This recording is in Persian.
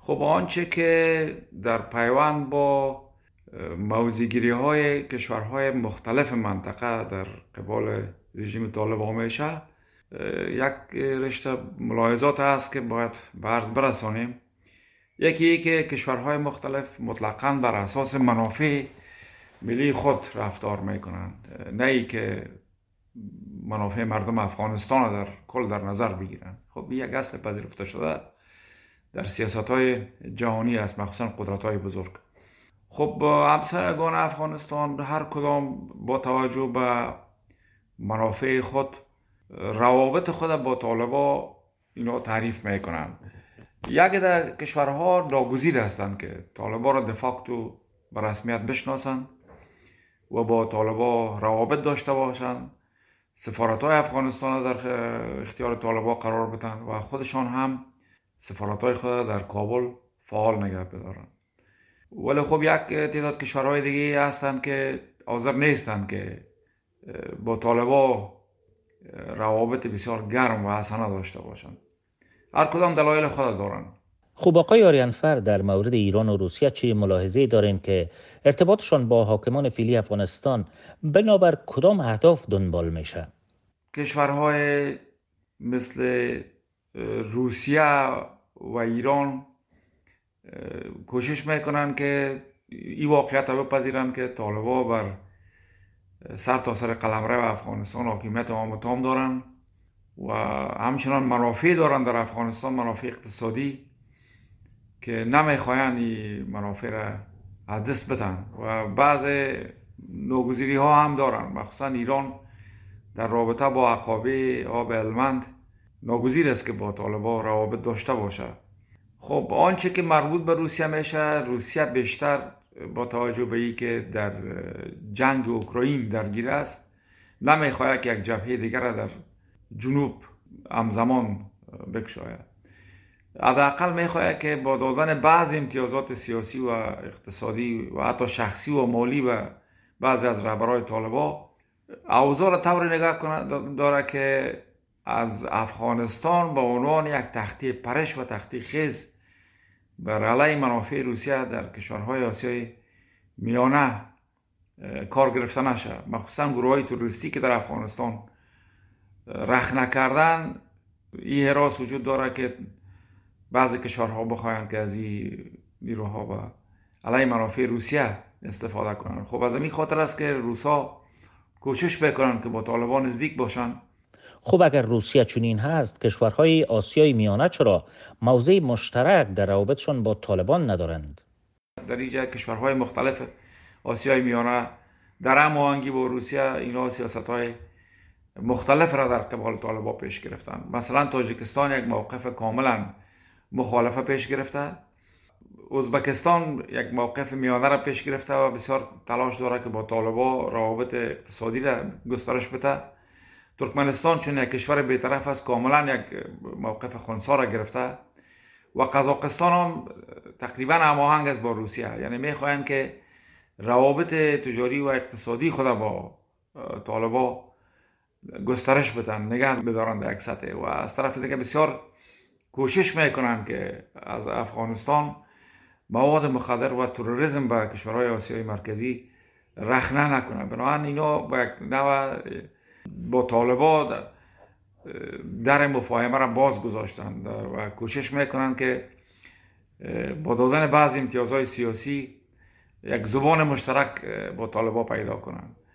خب آنچه که در پیوند با موضع‌گیری های کشورهای مختلف منطقه در قبال رژیم طالبان میشه، یک رشته ملاحظات هست که باید به عرض برسانیم. یکی که کشورهای مختلف مطلقاً بر اساس منافع ملی خود رفتار میکنند، نه ای که منافع مردم افغانستان در کل در نظر بگیرند. خب یک اصل پذیرفته شده در سیاست‌های جهانی است، مخصوصا قدرت‌های بزرگ. خب همسایگان افغانستان هر کدام با توجه به منافع خود روابط خود با طالبان اینا تعریف میکنند. یکی در کشورها ناگزیر هستند که طالبان را دفاکتو به رسمیت بشناسند و با طالبان روابط داشته باشند، سفارت‌های افغانستان در اختیار طالبان قرار بدن و خودشان هم سفارت‌های خود در کابل فعال نگه بدارند. ولی خب یک تعداد کشورهای دیگه هستند که حاضر نیستند که با طالبان روابط بسیار گرم و حسنه داشته باشند. هر کدام دلایل خود دارند. خب آقای آریانفر، در مورد ایران و روسیه چه ملاحظه‌ای دارین که ارتباطشان با حاکمان فعلی افغانستان بنابر کدام اهداف دنبال میشه؟ کشورهای مثل روسیه و ایران کوشش میکنن که این واقعیت رو بپذیرن که طالبان بر سر تا سر قلمرو افغانستان حاکمیت تام و تام دارن و همچنان منافع دارن در افغانستان، منافع اقتصادی که نمیخواین این منافع را از دست بدن و بعض ناگزیری ها هم دارن. مخصوصا ایران در رابطه با عقابه آب هلمند ناگزیر است که با طالبان روابط داشته باشه. خب آنچه که مربوط به روسیه میشه، روسیه بیشتر با توجه به این که در جنگ اوکراین درگیر است نمیخواهد که یک جبهه دیگر را در جنوب همزمان بکشاید. حداقل میخواهد که با دادن بعض امتیازات سیاسی و اقتصادی و حتی شخصی و مالی و بعضی از رهبران طالبان اوضاع را طوری نگاه داره که از افغانستان به عنوان یک تخته پرش و تخته خیز بر علیه منافع روسیه در کشورهای آسیای میانه کار گرفته نشه. مخصوصا گروه های تروریستی که در افغانستان رخنه کردن، این حراس وجود داره که بعضی کشورها بخواین که از این نیروها به علیه منافع روسیه استفاده کنن. خب از این خاطر است که روسا کوشش بکنن که با طالبان نزدیک باشن. خب اگر روسیه چنین هست، کشورهای آسیای میانه چرا موضع مشترک در روابطشان با طالبان ندارند؟ در اینجا کشورهای مختلف آسیای میانه در هماهنگی با روسیه اینا سیاست‌های مختلف را در قبال طالبان پیش گرفتند. مثلا تاجیکستان یک موقف کاملا مخالفه پیش گرفته، ازبکستان یک موقف میانه را پیش گرفته و بسیار تلاش داره که با طالبان روابط اقتصادی را گسترش بده. ترکمنستان چون یک کشور بی‌طرف است کاملا یک موقف خنثی را گرفته و قزاقستان هم تقریبا هماهنگ است با روسیه، یعنی میخواهند که روابط تجاری و اقتصادی خود با طالبان گسترش بدن، نگه بدارند در یک سطح. و از طرف دیگه بسیار کوشش میکنند که از افغانستان مواد مخدر و تروریسم به کشورهای آسیای مرکزی رخنه نکنه. بنابراین اینا با یک نوع با طالبان در مفاهمه را باز گذاشتند و کوشش میکنند که با دادن بعض امتیازهای سیاسی یک زبان مشترک با طالبان پیدا کنند.